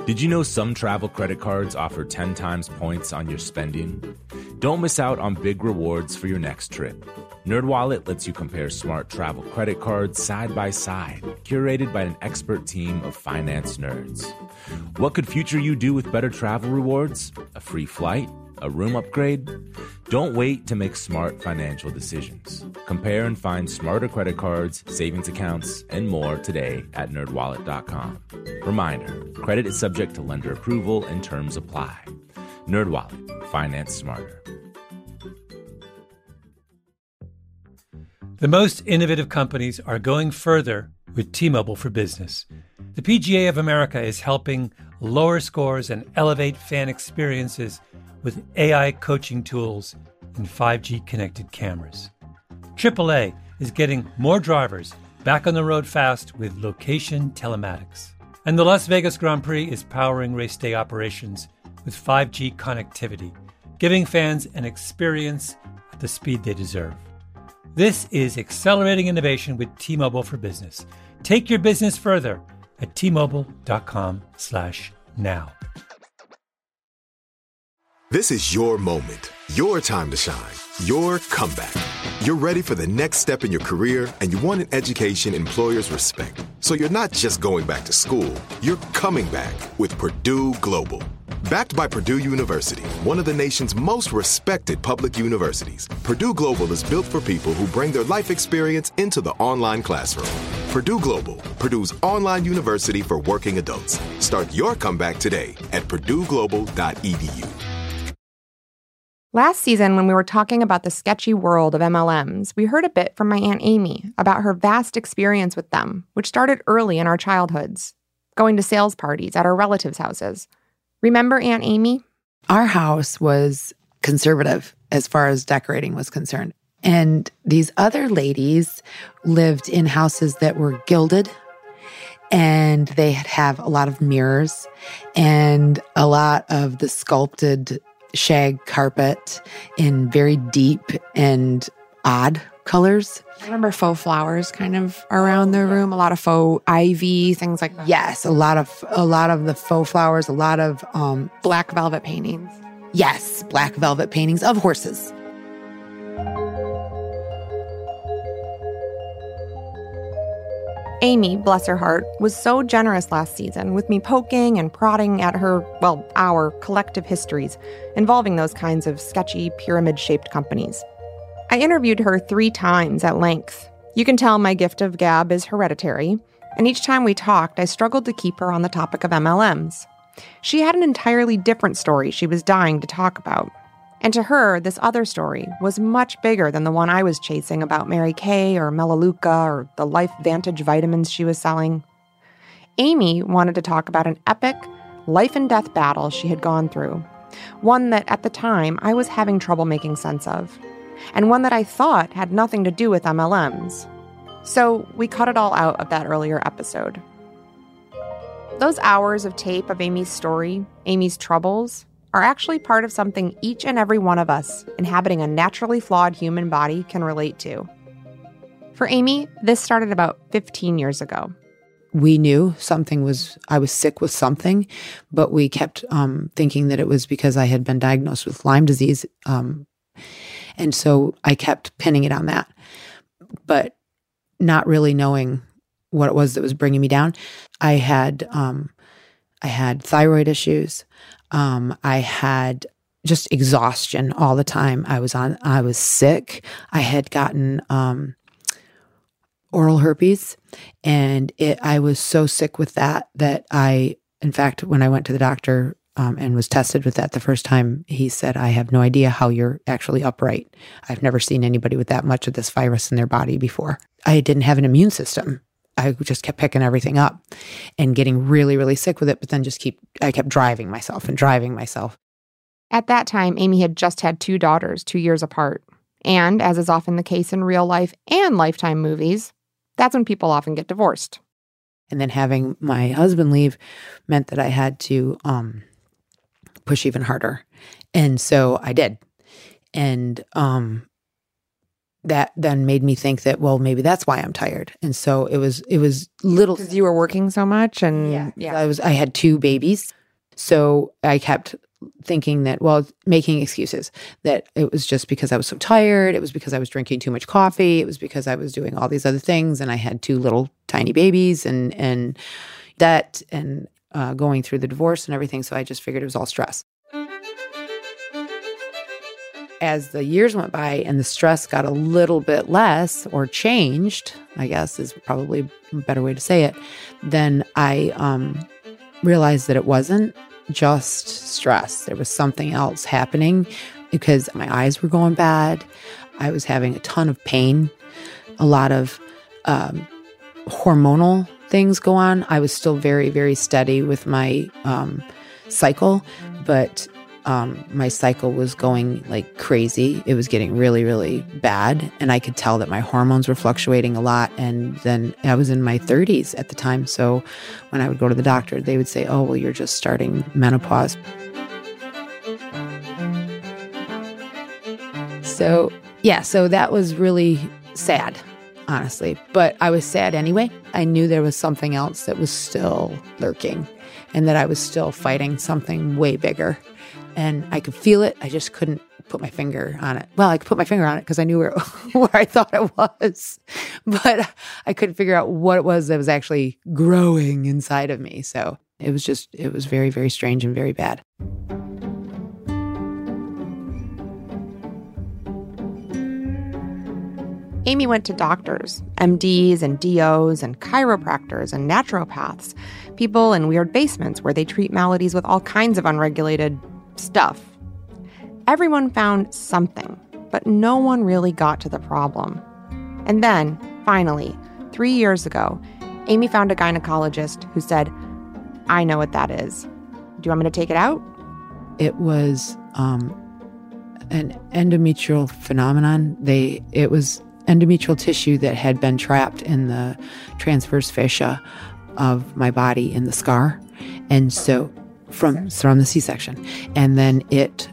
Did you know some travel credit cards offer 10 times points on your spending? Don't miss out on big rewards for your next trip. NerdWallet lets you compare smart travel credit cards side by side, curated by an expert team of finance nerds. What could future you do with better travel rewards? A free flight? A room upgrade? Don't wait to make smart financial decisions. Compare and find smarter credit cards, savings accounts, and more today at nerdwallet.com. Reminder, credit is subject to lender approval and terms apply. NerdWallet, finance smarter. The most innovative companies are going further with T-Mobile for Business. The PGA of America is helping lower scores and elevate fan experiences with AI coaching tools and 5G connected cameras. AAA is getting more drivers back on the road fast with location telematics. And the Las Vegas Grand Prix is powering race day operations with 5G connectivity, giving fans an experience at the speed they deserve. This is accelerating innovation with T-Mobile for Business. Take your business further at T-Mobile.com/now. This is your moment, your time to shine, your comeback. You're ready for the next step in your career, and you want an education employers respect. So you're not just going back to school, you're coming back with Purdue Global. Backed by Purdue University, one of the nation's most respected public universities, Purdue Global is built for people who bring their life experience into the online classroom. Purdue Global, Purdue's online university for working adults. Start your comeback today at purdueglobal.edu. Last season, when we were talking about the sketchy world of MLMs, we heard a bit from my Aunt Amy about her vast experience with them, which started early in our childhoods, going to sales parties at our relatives' houses. Remember Aunt Amy? Our house was conservative as far as decorating was concerned. And these other ladies lived in houses that were gilded, and they have a lot of mirrors and a lot of the sculpted shag carpet in very deep and odd colors. I remember faux flowers kind of around the room, a lot of faux ivy, things like that. Yes, a lot of the faux flowers, a lot of black velvet paintings. Yes, black velvet paintings of horses. Amy, bless her heart, was so generous last season with me poking and prodding at our collective histories involving those kinds of sketchy, pyramid-shaped companies. I interviewed her 3 times at length. You can tell my gift of gab is hereditary, and each time we talked, I struggled to keep her on the topic of MLMs. She had an entirely different story she was dying to talk about. And to her, this other story was much bigger than the one I was chasing about Mary Kay or Melaleuca or the Life Vantage vitamins she was selling. Amy wanted to talk about an epic life and death battle she had gone through, one that at the time I was having trouble making sense of, and one that I thought had nothing to do with MLMs. So we cut it all out of that earlier episode. Those hours of tape of Amy's story, Amy's troubles, are actually part of something each and every one of us inhabiting a naturally flawed human body can relate to. For Amy, this started about 15 years ago. We knew I was sick with something, but we kept thinking that it was because I had been diagnosed with Lyme disease. And so I kept pinning it on that, but not really knowing what it was that was bringing me down. I had thyroid issues. I had just exhaustion all the time. I was sick. I had gotten oral herpes, and I was so sick with that in fact, when I went to the doctor and was tested with that the first time, he said, I have no idea how you're actually upright. I've never seen anybody with that much of this virus in their body before. I didn't have an immune system. I just kept picking everything up and getting really, really sick with it, but then I kept driving myself. At that time, Amy had just had 2 daughters, 2 years apart. And, as is often the case in real life and Lifetime movies, that's when people often get divorced. And then having my husband leave meant that I had to push even harder. And so I did. And that then made me think that, well, maybe that's why I'm tired. And so it was little. Because you were working so much and I had 2 babies. So I kept thinking that, well, making excuses that it was just because I was so tired. It was because I was drinking too much coffee. It was because I was doing all these other things. And I had 2 little tiny babies and debt and going through the divorce and everything. So I just figured it was all stress. As the years went by and the stress got a little bit less or changed, I guess is probably a better way to say it, then I realized that it wasn't just stress. There was something else happening because my eyes were going bad. I was having a ton of pain, a lot of hormonal things go on. I was still very, very steady with my cycle, but my cycle was going like crazy. It was getting really, really bad. And I could tell that my hormones were fluctuating a lot. And then I was in my 30s at the time. So when I would go to the doctor, they would say, oh, well, you're just starting menopause. So that was really sad, honestly. But I was sad anyway. I knew there was something else that was still lurking and that I was still fighting something way bigger. And I could feel it. I just couldn't put my finger on it. Well, I could put my finger on it because I knew where I thought it was. But I couldn't figure out what it was that was actually growing inside of me. So it was very, very strange and very bad. Amy went to doctors, MDs and DOs and chiropractors and naturopaths, people in weird basements where they treat maladies with all kinds of unregulated stuff. Everyone found something, but no one really got to the problem. And then, finally, 3 years ago, Amy found a gynecologist who said, I know what that is. Do you want me to take it out? It was an endometrial phenomenon. It was endometrial tissue that had been trapped in the transverse fascia of my body in the scar. And so from the C-section. And then it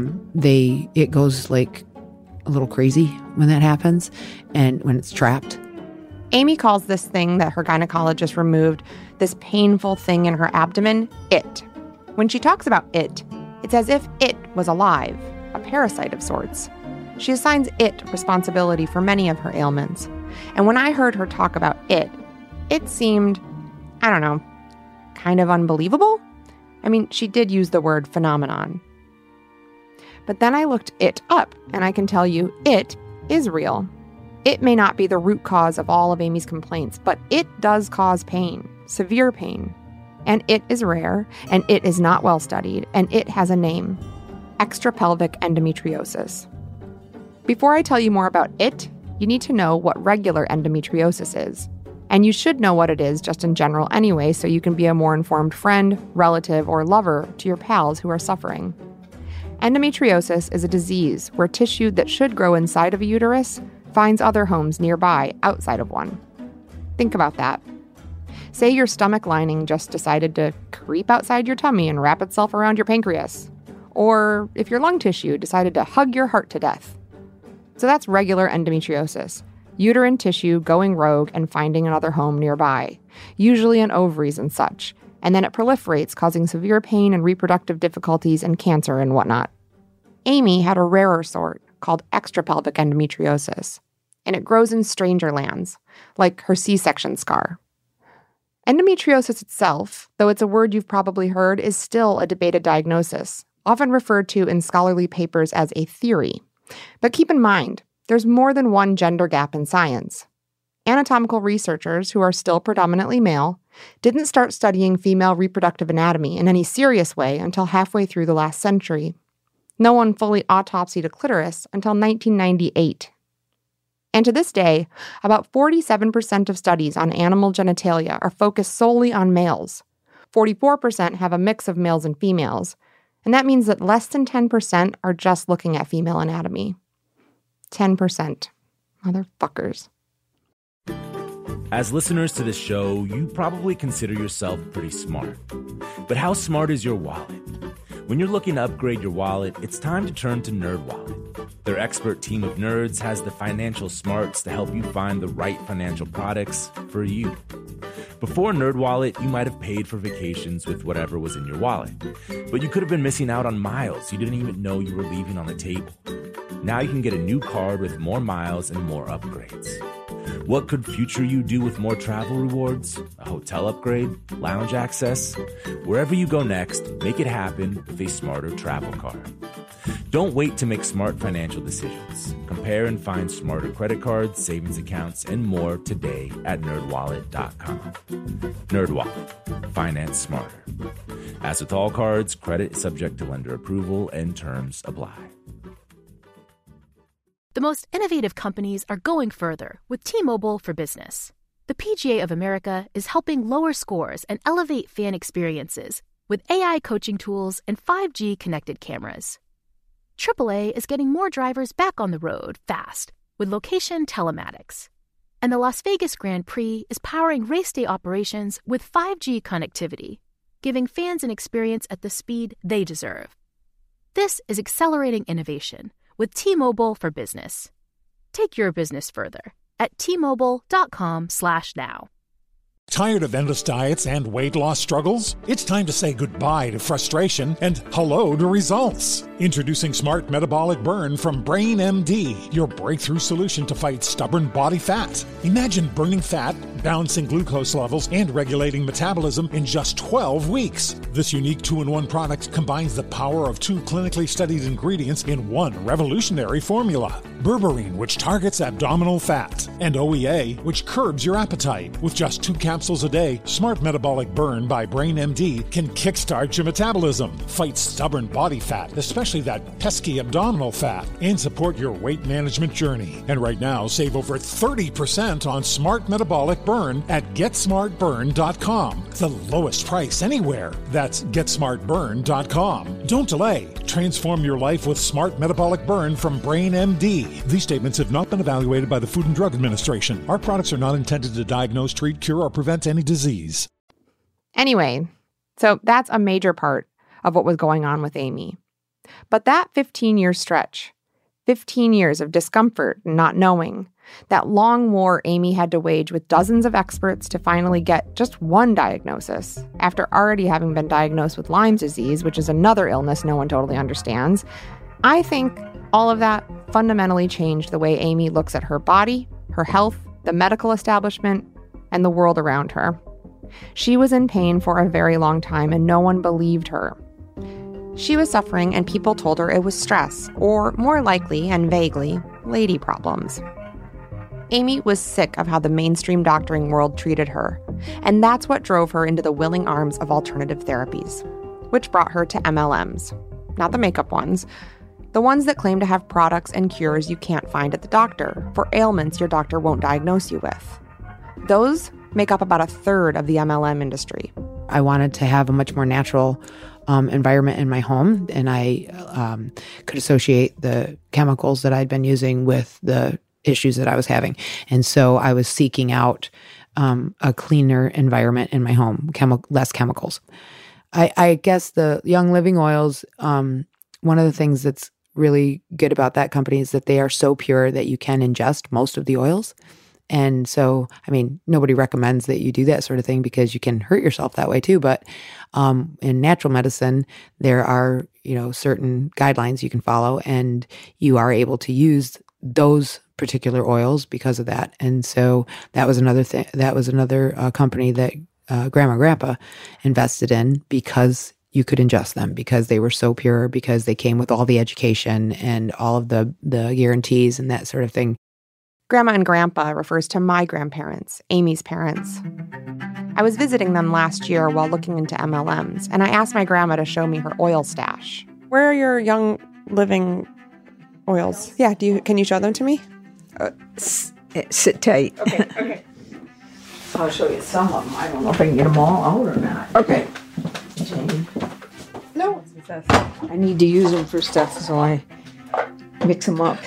goes like a little crazy when that happens and when it's trapped. Amy calls this thing that her gynecologist removed, this painful thing in her abdomen, it. When she talks about it, it's as if it was alive, a parasite of sorts. She assigns it responsibility for many of her ailments. And when I heard her talk about it seemed, I don't know, kind of unbelievable. I mean, she did use the word phenomenon. But then I looked it up, and I can tell you it is real. It may not be the root cause of all of Amy's complaints, but it does cause pain, severe pain. And it is rare, and it is not well studied, and it has a name: extrapelvic endometriosis. Before I tell you more about it, you need to know what regular endometriosis is. And you should know what it is just in general anyway, so you can be a more informed friend, relative, or lover to your pals who are suffering. Endometriosis is a disease where tissue that should grow inside of a uterus finds other homes nearby outside of one. Think about that. Say your stomach lining just decided to creep outside your tummy and wrap itself around your pancreas. Or if your lung tissue decided to hug your heart to death. So that's regular endometriosis. Uterine tissue going rogue and finding another home nearby, usually in ovaries and such, and then it proliferates, causing severe pain and reproductive difficulties and cancer and whatnot. Amy had a rarer sort called extrapelvic endometriosis, and it grows in stranger lands, like her C-section scar. Endometriosis itself, though it's a word you've probably heard, is still a debated diagnosis, often referred to in scholarly papers as a theory. But keep in mind, there's more than one gender gap in science. Anatomical researchers, who are still predominantly male, didn't start studying female reproductive anatomy in any serious way until halfway through the last century. No one fully autopsied a clitoris until 1998. And to this day, about 47% of studies on animal genitalia are focused solely on males. 44% have a mix of males and females, and that means that less than 10% are just looking at female anatomy. 10%. Motherfuckers. As listeners to this show, you probably consider yourself pretty smart. But how smart is your wallet? When you're looking to upgrade your wallet, it's time to turn to NerdWallet. Their expert team of nerds has the financial smarts to help you find the right financial products for you. Before NerdWallet, you might have paid for vacations with whatever was in your wallet, but you could have been missing out on miles you didn't even know you were leaving on the table. Now you can get a new card with more miles and more upgrades. What could future you do with more travel rewards? A hotel upgrade? Lounge access? Wherever you go next, make it happen with a smarter travel card. Don't wait to make smart financial decisions. Compare and find smarter credit cards, savings accounts, and more today at NerdWallet.com. NerdWallet. Finance smarter. As with all cards, credit is subject to lender approval and terms apply. The most innovative companies are going further with T-Mobile for Business. The PGA of America is helping lower scores and elevate fan experiences with AI coaching tools and 5G connected cameras. AAA is getting more drivers back on the road fast with location telematics. And the Las Vegas Grand Prix is powering race day operations with 5G connectivity, giving fans an experience at the speed they deserve. This is accelerating innovation with T-Mobile for Business. Take your business further at T-Mobile.com/now. Tired of endless diets and weight loss struggles? It's time to say goodbye to frustration and hello to results. Introducing Smart Metabolic Burn from Brain MD, your breakthrough solution to fight stubborn body fat. Imagine burning fat, balancing glucose levels, and regulating metabolism in just 12 weeks. This unique 2-in-1 product combines the power of 2 clinically studied ingredients in one revolutionary formula. Berberine, which targets abdominal fat, and OEA, which curbs your appetite. With just 2 capsules a day, Smart Metabolic Burn by Brain MD can kickstart your metabolism, fight stubborn body fat, especially that pesky abdominal fat, and support your weight management journey. And right now, save over 30% on Smart Metabolic Burn at GetSmartBurn.com. The lowest price anywhere. That's GetSmartBurn.com. Don't delay. Transform your life with Smart Metabolic Burn from Brain MD. These statements have not been evaluated by the Food and Drug Administration. Our products are not intended to diagnose, treat, cure, or prevent any disease. Anyway, so that's a major part of what was going on with Amy. But that 15-year stretch, 15 years of discomfort and not knowing, that long war Amy had to wage with dozens of experts to finally get just one diagnosis, after already having been diagnosed with Lyme's disease, which is another illness no one totally understands, I think all of that fundamentally changed the way Amy looks at her body, her health, the medical establishment, and the world around her. She was in pain for a very long time, and no one believed her. She was suffering, and people told her it was stress, or more likely and vaguely, lady problems. Amy was sick of how the mainstream doctoring world treated her, and that's what drove her into the willing arms of alternative therapies, which brought her to MLMs. Not the makeup ones, the ones that claim to have products and cures you can't find at the doctor for ailments your doctor won't diagnose you with. Those make up about 1/3 of the MLM industry. I wanted to have a much more natural environment in my home, and I could associate the chemicals that I'd been using with the issues that I was having. And so I was seeking out a cleaner environment in my home, less chemicals. I guess the Young Living oils, one of the things that's really good about that company is that they are so pure that you can ingest most of the oils. And so, I mean, nobody recommends that you do that sort of thing because you can hurt yourself that way too. But in natural medicine, there are, certain guidelines you can follow, and you are able to use those particular oils because of that. And so that was another thing. That was another company that Grandma and Grandpa invested in because you could ingest them, because they were so pure, because they came with all the education and all of the guarantees and that sort of thing. Grandma and Grandpa refers to my grandparents, Amy's parents. I was visiting them last year while looking into MLMs, and I asked my grandma to show me her oil stash. Where are your Young Living oils? Yeah, can you show them to me? Sit tight. Okay. I'll show you some of them. I don't know if I can get them all out or not. Okay. Jane. No. I need to use them for stuff, so I mix them up.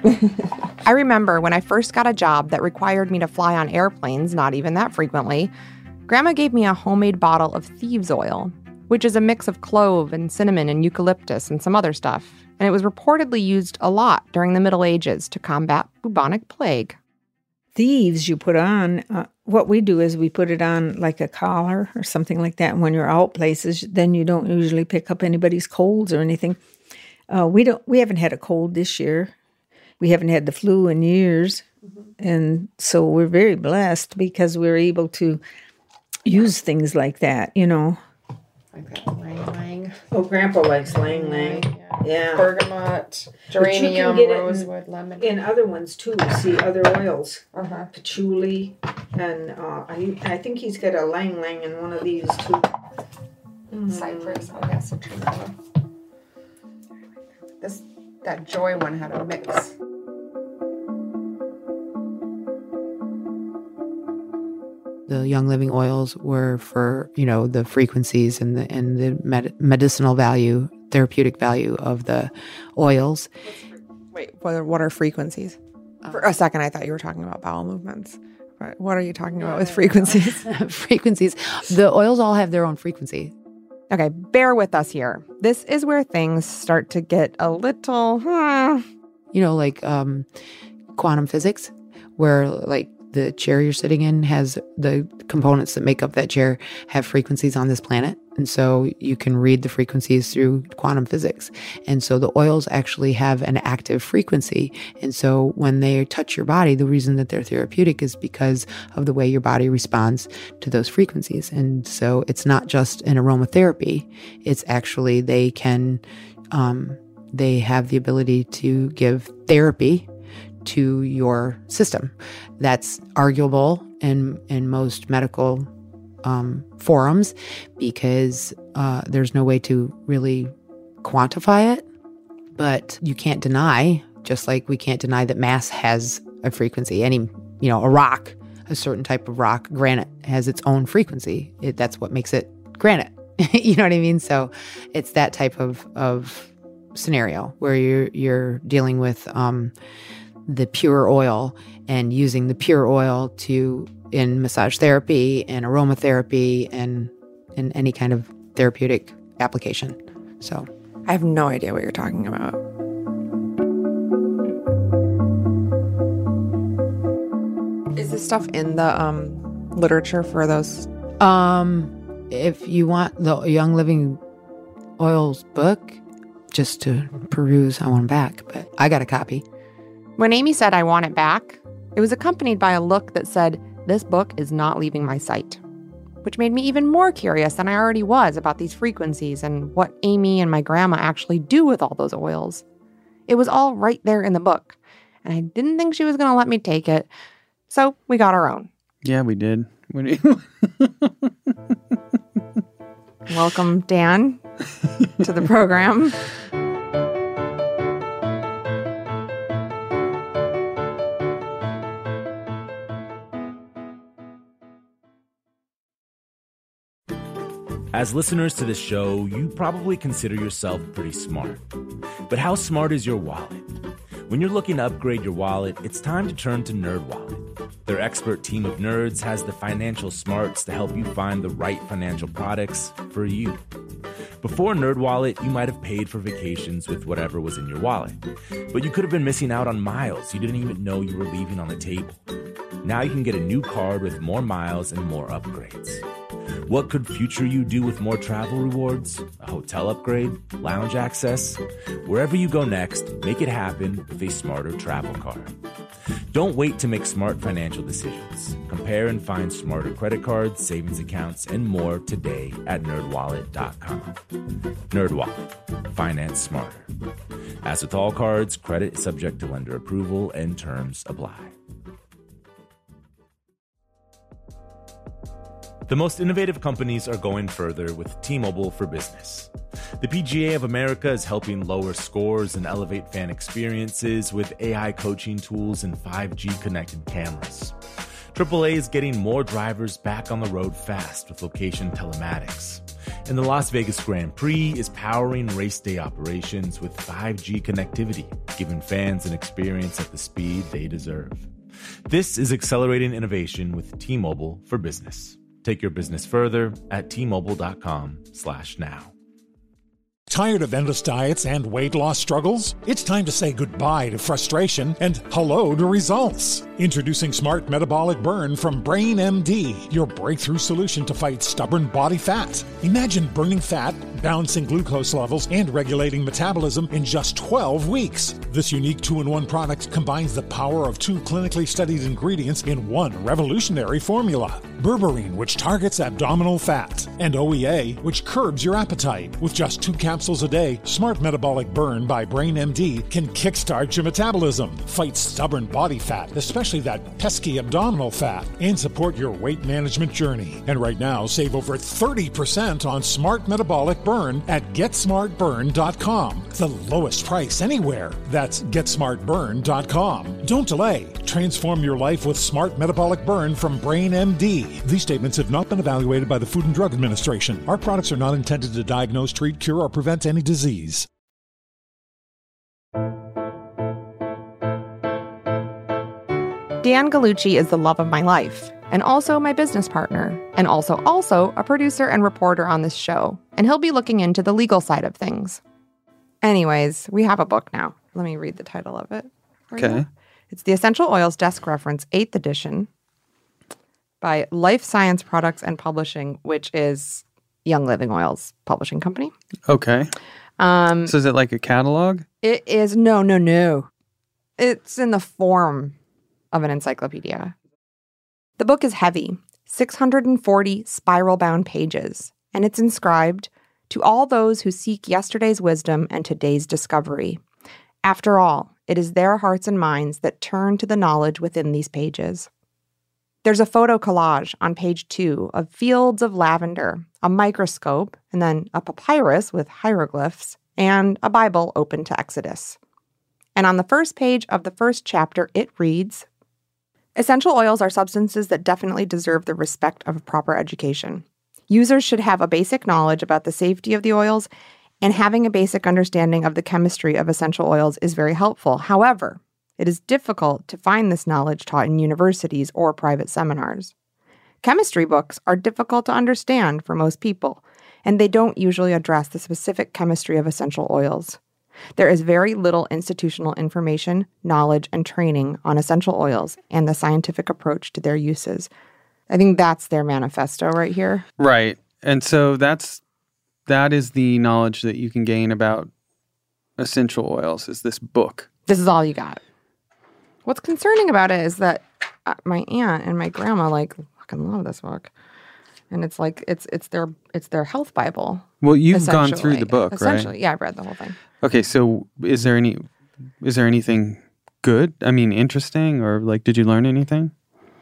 I remember when I first got a job that required me to fly on airplanes, not even that frequently, Grandma gave me a homemade bottle of thieves oil. which is a mix of clove and cinnamon and eucalyptus and some other stuff. And it was reportedly used a lot during the Middle Ages to combat bubonic plague. Thieves you put on, what we do is we put it on like a collar or something like that. And when you're out places, then you don't usually pick up anybody's colds or anything. We haven't had a cold this year. We haven't had the flu in years. And so we're very blessed because we're able to use things like that, you know. Like that lang-lang. Oh, Grandpa likes lang-lang. Yeah. Bergamot, geranium, rosewood, lemon. In other ones too, see other oils. Patchouli, and I think he's got a lang-lang in one of these too. Cypress, oh yeah, citronella. That Joy one had a mix. The Young Living oils were for, the frequencies and the medicinal value, therapeutic value of the oils. Wait, what are frequencies? For a second, I thought you were talking about bowel movements. What are you talking about with frequencies? Frequencies. The oils all have their own frequency. Okay, bear with us here. This is where things start to get a little, like quantum physics, where like the chair you're sitting in has the components that make up that chair have frequencies on this planet. And so you can read the frequencies through quantum physics. And so the oils actually have an active frequency. And so when they touch your body, the reason that they're therapeutic is because of the way your body responds to those frequencies. And so it's not just an aromatherapy. It's actually they have the ability to give therapy to your system. That's arguable in most medical forums because there's no way to really quantify it. But you can't deny, just like we can't deny that mass has a frequency. A rock, a certain type of rock, granite, has its own frequency. That's what makes it granite. You know what I mean? So it's that type of scenario where you're dealing with the pure oil and using the pure oil in massage therapy and aromatherapy and in any kind of therapeutic application. So I have no idea what you're talking about. Is this stuff in the literature for those? If you want the Young Living Oils book, just to peruse, I want them back, but I got a copy. When Amy said, I want it back, it was accompanied by a look that said, this book is not leaving my sight, which made me even more curious than I already was about these frequencies and what Amy and my grandma actually do with all those oils. It was all right there in the book, and I didn't think she was going to let me take it, so we got our own. Yeah, we did. Welcome, Dan, to the program. As listeners to this show, you probably consider yourself pretty smart. But how smart is your wallet? When you're looking to upgrade your wallet, it's time to turn to NerdWallet. Their expert team of nerds has the financial smarts to help you find the right financial products for you. Before NerdWallet, you might have paid for vacations with whatever was in your wallet. But you could have been missing out on miles you didn't even know you were leaving on the table. Now you can get a new card with more miles and more upgrades. What could future you do with more travel rewards? A hotel upgrade? Lounge access? Wherever you go next, make it happen with a smarter travel card. Don't wait to make smart financial decisions. Compare and find smarter credit cards, savings accounts, and more today at nerdwallet.com. NerdWallet. Finance smarter. As with all cards, credit is subject to lender approval and terms apply. The most innovative companies are going further with T-Mobile for Business. The PGA of America is helping lower scores and elevate fan experiences with AI coaching tools and 5G connected cameras. AAA is getting more drivers back on the road fast with location telematics. And the Las Vegas Grand Prix is powering race day operations with 5G connectivity, giving fans an experience at the speed they deserve. This is accelerating innovation with T-Mobile for Business. Take your business further at T-Mobile.com/now. Tired of endless diets and weight loss struggles? It's time to say goodbye to frustration and hello to results. Introducing Smart Metabolic Burn from Brain MD, your breakthrough solution to fight stubborn body fat. Imagine burning fat, balancing glucose levels, and regulating metabolism in just 12 weeks. This unique 2-in-1 product combines the power of 2 clinically studied ingredients in one revolutionary formula. Berberine, which targets abdominal fat, and OEA, which curbs your appetite. With just 2 capsules a day, Smart Metabolic Burn by Brain MD can kickstart your metabolism, fight stubborn body fat, especially that pesky abdominal fat, and support your weight management journey. And right now, save over 30% on Smart Metabolic Burn at GetSmartBurn.com. The lowest price anywhere. That's GetSmartBurn.com. Don't delay. Transform your life with Smart Metabolic Burn from Brain MD. These statements have not been evaluated by the Food and Drug Administration. Our products are not intended to diagnose, treat, cure, or prevent any disease. Dan Gallucci is the love of my life, and also my business partner, and also a producer and reporter on this show, and he'll be looking into the legal side of things. Anyways, we have a book now. Let me read the title of it. Okay. It's the Essential Oils Desk Reference, 8th edition, by Life Science Products and Publishing, which is Young Living Oils publishing company. Okay. So is it like a catalog? It is. No. It's in the form of an encyclopedia. The book is heavy, 640 spiral-bound pages, and it's inscribed, "To all those who seek yesterday's wisdom and today's discovery. After all, it is their hearts and minds that turn to the knowledge within these pages." There's a photo collage on page 2 of fields of lavender, a microscope, and then a papyrus with hieroglyphs, and a Bible open to Exodus. And on the first page of the first chapter, it reads, "Essential oils are substances that definitely deserve the respect of a proper education. Users should have a basic knowledge about the safety of the oils, and having a basic understanding of the chemistry of essential oils is very helpful. However, it is difficult to find this knowledge taught in universities or private seminars. Chemistry books are difficult to understand for most people, and they don't usually address the specific chemistry of essential oils. There is very little institutional information, knowledge, and training on essential oils and the scientific approach to their uses." I think that's their manifesto right here. Right. And so that is the knowledge that you can gain about essential oils, is this book. This is all you got. What's concerning about it is that my aunt and my grandma fucking love this book. And it's like it's their health Bible. Well, you've gone through the book, right? Essentially, yeah, I've read the whole thing. Okay, so is there anything good? I mean, interesting, or did you learn anything?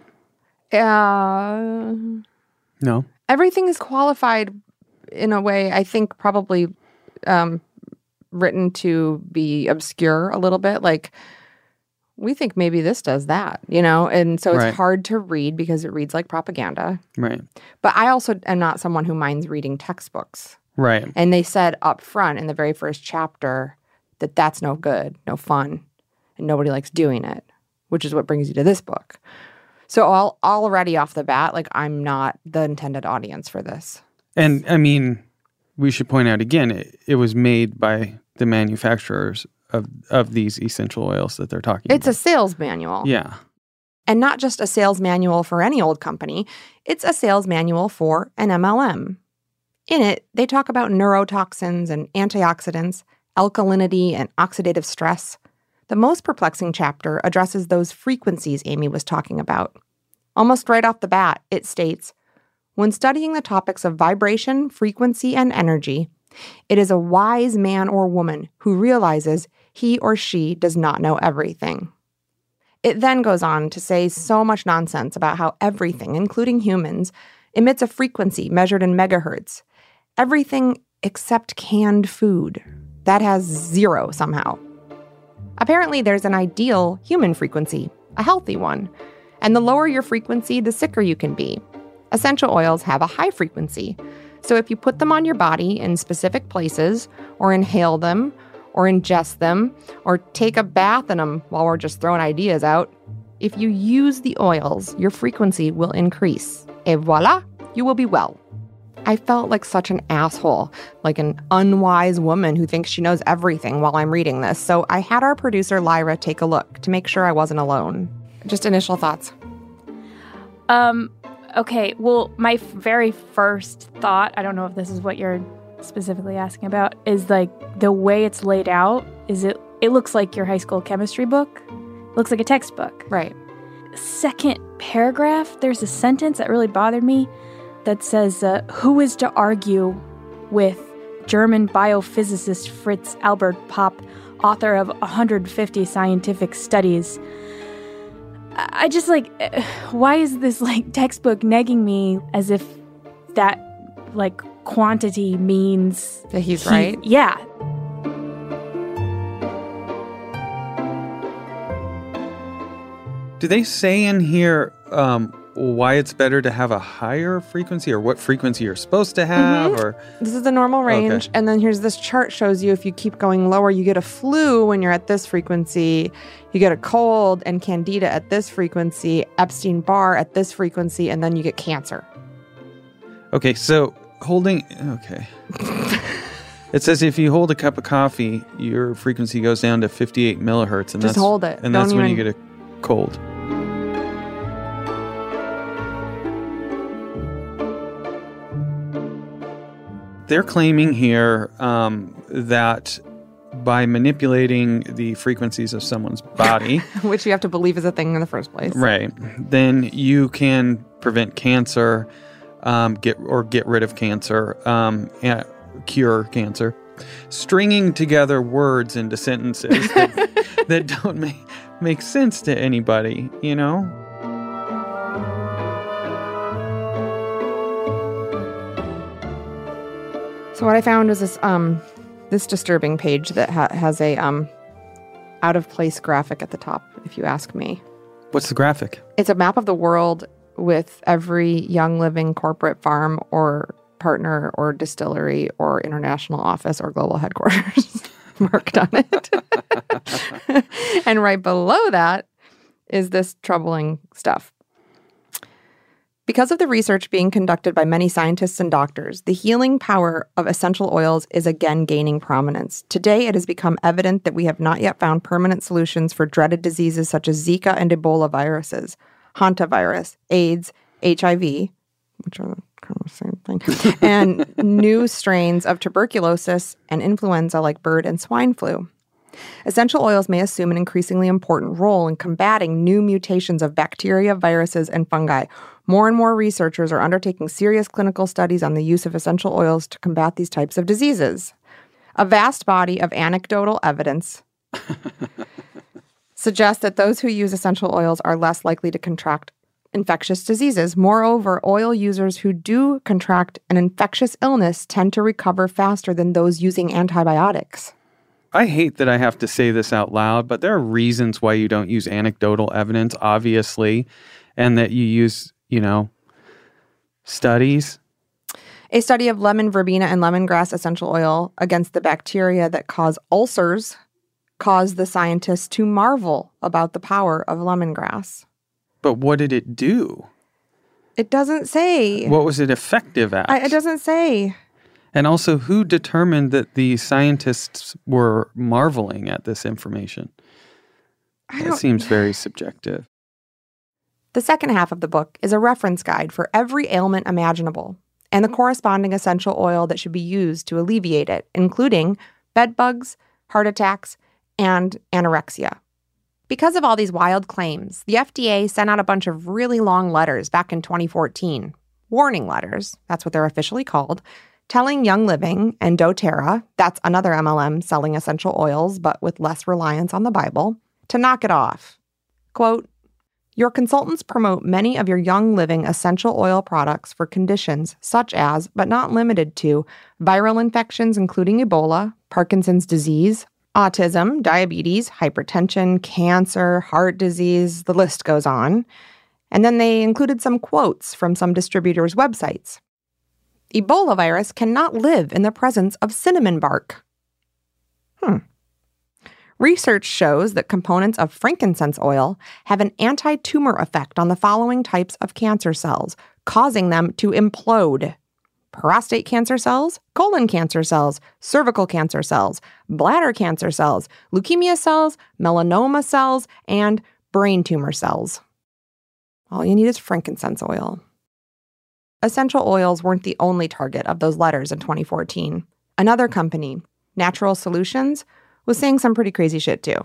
No. Everything is qualified in a way, I think, probably written to be obscure a little bit. We think maybe this does that, And so it's hard to read because it reads like propaganda. Right. But I also am not someone who minds reading textbooks. Right. And they said up front in the very first chapter that that's no good, no fun, and nobody likes doing it, which is what brings you to this book. So already off the bat, I'm not the intended audience for this. And, I mean, we should point out again, it was made by the manufacturers of these essential oils that they're talking about. It's a sales manual. Yeah. And not just a sales manual for any old company. It's a sales manual for an MLM. In it, they talk about neurotoxins and antioxidants, alkalinity and oxidative stress. The most perplexing chapter addresses those frequencies Amy was talking about. Almost right off the bat, it states, "When studying the topics of vibration, frequency, and energy, it is a wise man or woman who realizes he or she does not know everything." It then goes on to say so much nonsense about how everything, including humans, emits a frequency measured in megahertz. Everything except canned food. That has 0 somehow. Apparently, there's an ideal human frequency, a healthy one. And the lower your frequency, the sicker you can be. Essential oils have a high frequency. So if you put them on your body in specific places, or inhale them, or ingest them, or take a bath in them while we're just throwing ideas out, if you use the oils, your frequency will increase. Et voila, you will be well. I felt like such an asshole, like an unwise woman who thinks she knows everything while I'm reading this, so I had our producer Lyra take a look to make sure I wasn't alone. Just initial thoughts. Okay, well, my very first thought, I don't know if this is what you're specifically asking about, is like the way it's laid out, it looks like your high school chemistry book. It looks like a textbook. Right. Second paragraph, there's a sentence that really bothered me that says, who is to argue with German biophysicist Fritz Albert Popp, author of 150 scientific studies? I just why is this textbook nagging me as if that quantity means that he's right? Yeah. Do they say in here why it's better to have a higher frequency, or what frequency you're supposed to have? Mm-hmm. Or this is the normal range. Okay. And then here's this chart shows you if you keep going lower, you get a flu when you're at this frequency, you get a cold and candida at this frequency, Epstein-Barr at this frequency, and then you get cancer. Okay, so it says if you hold a cup of coffee, your frequency goes down to 58 millihertz. And just hold it. And that's when you get a cold. They're claiming here that by manipulating the frequencies of someone's body, which you have to believe is a thing in the first place, right? Then you can prevent cancer, get rid of cancer, cure cancer. Stringing together words into sentences that don't make sense to anybody, you know. So what I found was this disturbing page that has a out of place graphic at the top, if you ask me. What's the graphic? It's a map of the world with every Young Living corporate farm or partner or distillery or international office or global headquarters marked on it. And right below that is this troubling stuff. Because of the research being conducted by many scientists and doctors, the healing power of essential oils is again gaining prominence. Today, it has become evident that we have not yet found permanent solutions for dreaded diseases such as Zika and Ebola viruses, hantavirus, AIDS, HIV, which are kind of the same thing, and new strains of tuberculosis and influenza like bird and swine flu. Essential oils may assume an increasingly important role in combating new mutations of bacteria, viruses, and fungi. More and more researchers are undertaking serious clinical studies on the use of essential oils to combat these types of diseases. A vast body of anecdotal evidence suggests that those who use essential oils are less likely to contract infectious diseases. Moreover, oil users who do contract an infectious illness tend to recover faster than those using antibiotics. I hate that I have to say this out loud, but there are reasons why you don't use anecdotal evidence, obviously, and that you use, studies. A study of lemon verbena and lemongrass essential oil against the bacteria that cause ulcers caused the scientists to marvel about the power of lemongrass. But what did it do? It doesn't say. What was it effective at? It doesn't say. And also, who determined that the scientists were marveling at this information? It seems very subjective. The second half of the book is a reference guide for every ailment imaginable and the corresponding essential oil that should be used to alleviate it, including bed bugs, heart attacks, and anorexia. Because of all these wild claims, the FDA sent out a bunch of really long letters back in 2014. Warning letters, that's what they're officially called, telling Young Living and doTERRA, that's another MLM selling essential oils but with less reliance on the Bible, to knock it off. Quote, your consultants promote many of your Young Living essential oil products for conditions such as, but not limited to, viral infections including Ebola, Parkinson's disease, autism, diabetes, hypertension, cancer, heart disease, the list goes on. And then they included some quotes from some distributors' websites. Ebola virus cannot live in the presence of cinnamon bark. Research shows that components of frankincense oil have an anti-tumor effect on the following types of cancer cells, causing them to implode: prostate cancer cells, colon cancer cells, cervical cancer cells, bladder cancer cells, leukemia cells, melanoma cells, and brain tumor cells. All you need is frankincense oil. Essential oils weren't the only target of those letters in 2014. Another company, Natural Solutions, was saying some pretty crazy shit too.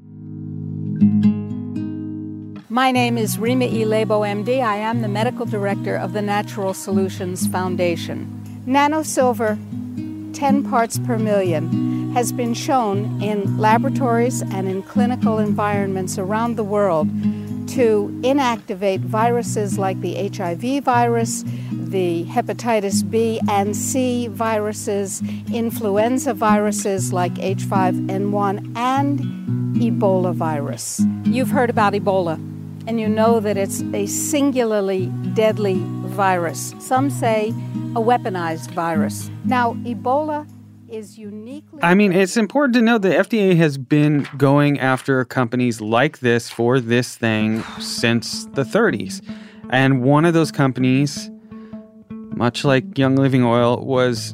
My name is Rima E. Lebo, MD. I am the medical director of the Natural Solutions Foundation. Nanosilver, 10 parts per million, has been shown in laboratories and in clinical environments around the world to inactivate viruses like the HIV virus, the hepatitis B and C viruses, influenza viruses like H5N1, and Ebola virus. You've heard about Ebola, and you know that it's a singularly deadly virus. Some say a weaponized virus. Now, Ebola is uniquely... I mean, it's important to note the FDA has been going after companies like this for this thing since the 30s. And one of those companies, much like Young Living Oil, was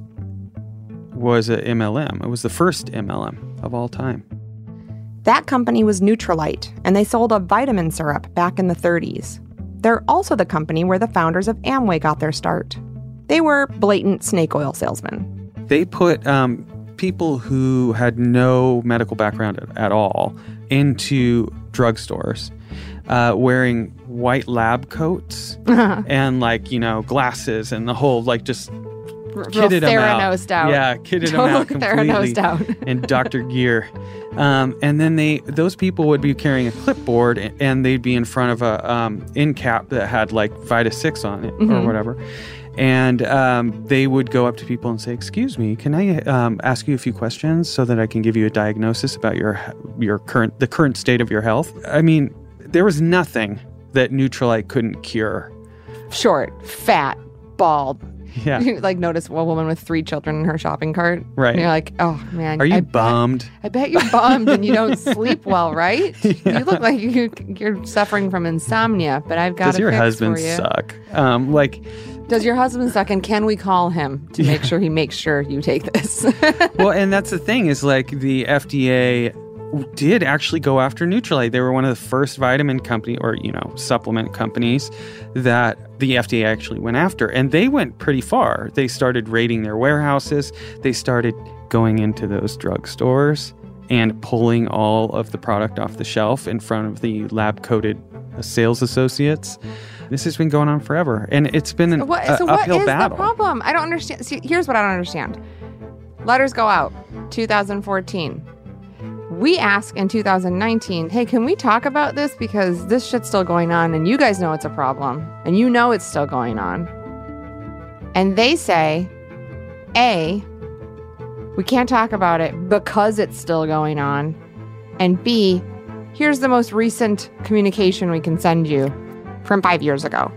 a MLM. It was the first MLM of all time. That company was Nutrilite, and they sold a vitamin syrup back in the 30s. They're also the company where the founders of Amway got their start. They were blatant snake oil salesmen. They put people who had no medical background at all into drugstores, wearing white lab coats and glasses and the whole just kitted them out. Out. Yeah, kitted them out completely. Out. And Dr. Gear. And then those people would be carrying a clipboard and they'd be in front of a end cap that had Vita 6 on it or whatever. And they would go up to people and say, "Excuse me, can I ask you a few questions so that I can give you a diagnosis about the current state of your health?" I mean, there was nothing that Nutrilite couldn't cure. Short, fat, bald. Yeah. You notice a woman with 3 children in her shopping cart. Right. And you're like, oh, man. Are you bummed? I bet you're bummed and you don't sleep well, right? Yeah. You look like you're suffering from insomnia, but I've got a fix for you. Does your husband suck? Does your husband suck, and can we call him to make sure he makes sure you take this? Well, and that's the thing is the FDA did actually go after Nutrilite. They were one of the first vitamin company or, supplement companies that the FDA actually went after. And they went pretty far. They started raiding their warehouses. They started going into those drugstores and pulling all of the product off the shelf in front of the lab-coated sales associates. This has been going on forever. And it's been an uphill battle. What is the problem? I don't understand. See, here's what I don't understand. Letters go out, 2014. We ask in 2019, hey, can we talk about this? Because this shit's still going on, and you guys know it's a problem, and you know it's still going on. And they say, A, we can't talk about it because it's still going on, and B, here's the most recent communication we can send you from 5 years ago.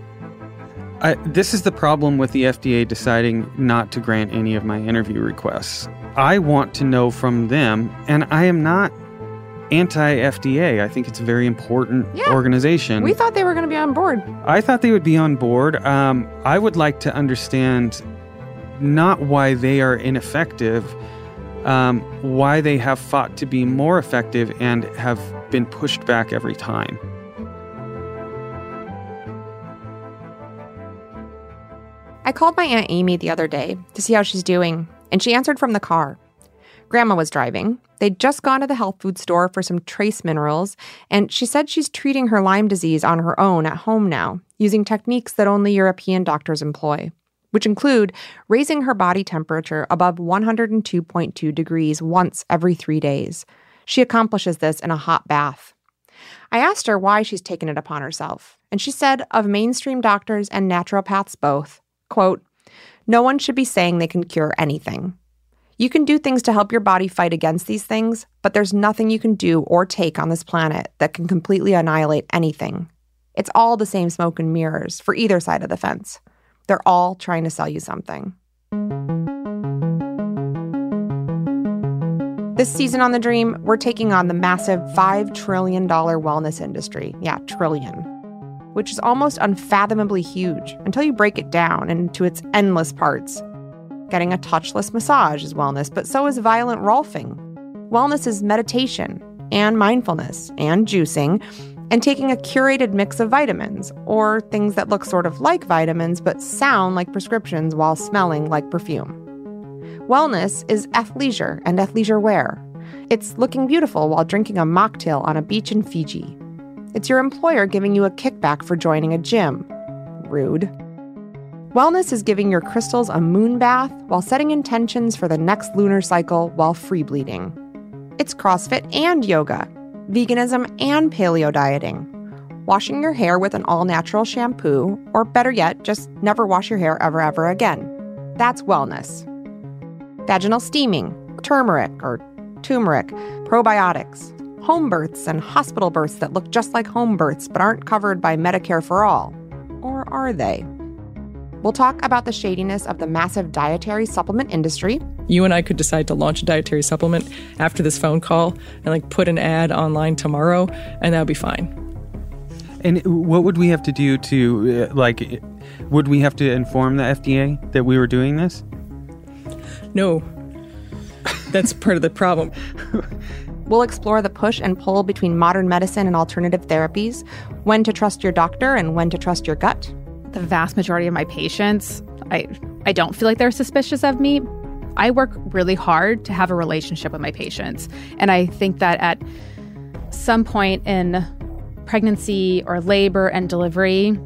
This is the problem with the FDA deciding not to grant any of my interview requests. I want to know from them, and I am not anti-FDA. I think it's a very important organization. We thought they were going to be on board. I thought they would be on board. I would like to understand not why they are ineffective, why they have fought to be more effective and have been pushed back every time. I called my Aunt Amy the other day to see how she's doing, and she answered from the car. Grandma was driving. They'd just gone to the health food store for some trace minerals, and she said she's treating her Lyme disease on her own at home now, using techniques that only European doctors employ, which include raising her body temperature above 102.2 degrees once every 3 days. She accomplishes this in a hot bath. I asked her why she's taken it upon herself, and she said of mainstream doctors and naturopaths both, quote, "No one should be saying they can cure anything. You can do things to help your body fight against these things, but there's nothing you can do or take on this planet that can completely annihilate anything. It's all the same smoke and mirrors for either side of the fence. They're all trying to sell you something." This season on The Dream, we're taking on the massive $5 trillion wellness industry. Yeah, trillion. Which is almost unfathomably huge until you break it down into its endless parts. Getting a touchless massage is wellness, but so is violent rolfing. Wellness is meditation and mindfulness and juicing and taking a curated mix of vitamins, or things that look sort of like vitamins but sound like prescriptions while smelling like perfume. Wellness is athleisure and athleisure wear. It's looking beautiful while drinking a mocktail on a beach in Fiji. It's your employer giving you a kickback for joining a gym. Rude. Wellness is giving your crystals a moon bath while setting intentions for the next lunar cycle while free bleeding. It's CrossFit and yoga, veganism and paleo dieting, washing your hair with an all-natural shampoo, or better yet, just never wash your hair ever again. That's wellness. Vaginal steaming, turmeric or turmeric, probiotics, home births and hospital births that look just like home births but aren't covered by Medicare for all. Or are they? We'll talk about the shadiness of the massive dietary supplement industry. You and I could decide to launch a dietary supplement after this phone call and put an ad online tomorrow, and that would be fine. And what would we have to do to, would we have to inform the FDA that we were doing this? No. That's part of the problem. We'll explore the push and pull between modern medicine and alternative therapies, when to trust your doctor and when to trust your gut. The vast majority of my patients, I don't feel like they're suspicious of me. I work really hard to have a relationship with my patients. And I think that at some point in pregnancy or labor and delivery,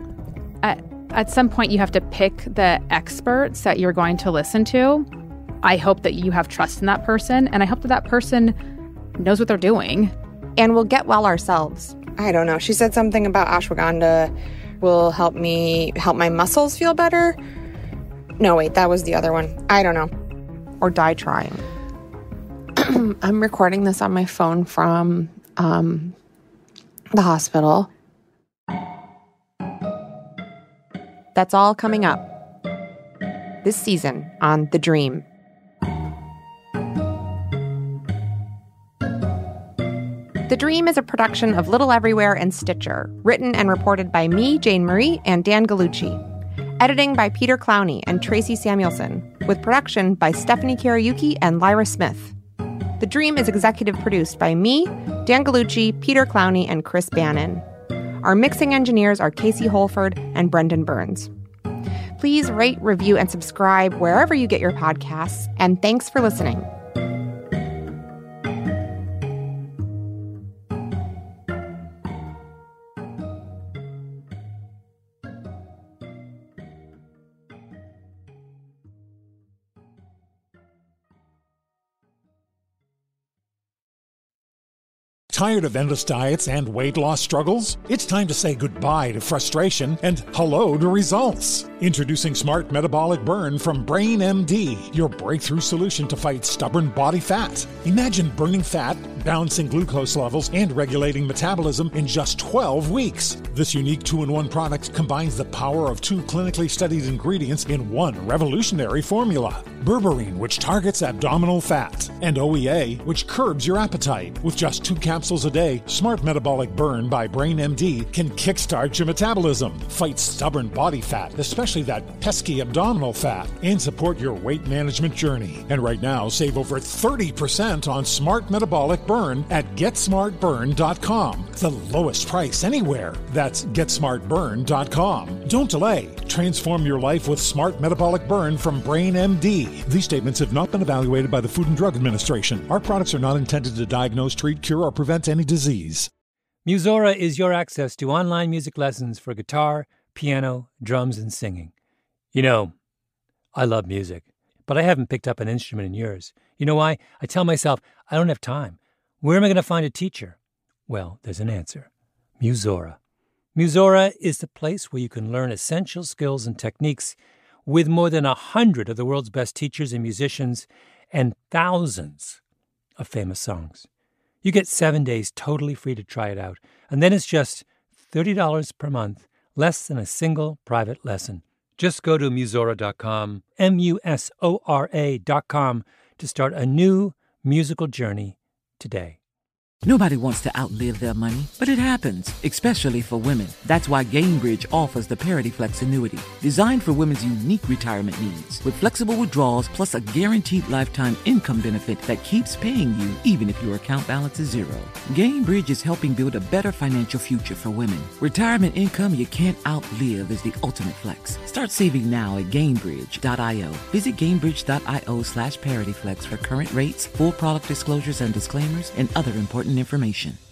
at some point you have to pick the experts that you're going to listen to. I hope that you have trust in that person, and I hope that that person knows what they're doing. And we'll get well ourselves. I don't know. She said something about ashwagandha will help my muscles feel better. No, wait, that was the other one. I don't know. Or die trying. I'm recording this on my phone from the hospital. That's all coming up this season on The Dream. The Dream is a production of Little Everywhere and Stitcher, written and reported by me, Jane Marie, and Dan Gallucci. Editing by Peter Clowney and Tracy Samuelson, with production by Stephanie Karayuki and Lyra Smith. The Dream is executive produced by me, Dan Gallucci, Peter Clowney, and Chris Bannon. Our mixing engineers are Casey Holford and Brendan Burns. Please rate, review, and subscribe wherever you get your podcasts, and thanks for listening. Tired of endless diets and weight loss struggles? It's time to say goodbye to frustration and hello to results. Introducing Smart Metabolic Burn from Brain MD, your breakthrough solution to fight stubborn body fat. Imagine burning fat, balancing glucose levels, and regulating metabolism in just 12 weeks. This unique 2-in-1 product combines the power of 2 clinically studied ingredients in one revolutionary formula. Berberine, which targets abdominal fat, and OEA, which curbs your appetite. With just 2 capsules a day, Smart Metabolic Burn by Brain MD can kickstart your metabolism, fight stubborn body fat, especially that pesky abdominal fat, and support your weight management journey. And right now, save over 30% on Smart Metabolic Burn at GetSmartBurn.com. The lowest price anywhere. That's GetSmartBurn.com. Don't delay. Transform your life with Smart Metabolic Burn from Brain MD. These statements have not been evaluated by the Food and Drug Administration. Our products are not intended to diagnose, treat, cure, or prevent any disease. Musora is your access to online music lessons for guitar, piano, drums, and singing. You know, I love music, but I haven't picked up an instrument in years. You know why? I tell myself, I don't have time. Where am I going to find a teacher? Well, there's an answer. Musora. Musora is the place where you can learn essential skills and techniques with more than 100 of the world's best teachers and musicians and thousands of famous songs. You get 7 days totally free to try it out, and then it's just $30 per month, less than a single private lesson. Just go to Musora.com, Musora.com, to start a new musical journey today. Nobody wants to outlive their money, but it happens, especially for women. That's why Gainbridge offers the Parity Flex annuity, designed for women's unique retirement needs, with flexible withdrawals plus a guaranteed lifetime income benefit that keeps paying you even if your account balance is zero. Gainbridge is helping build a better financial future for women. Retirement income you can't outlive is the ultimate flex. Start saving now at Gainbridge.io. Visit Gainbridge.io/ParityFlex for current rates, full product disclosures and disclaimers, and other important information.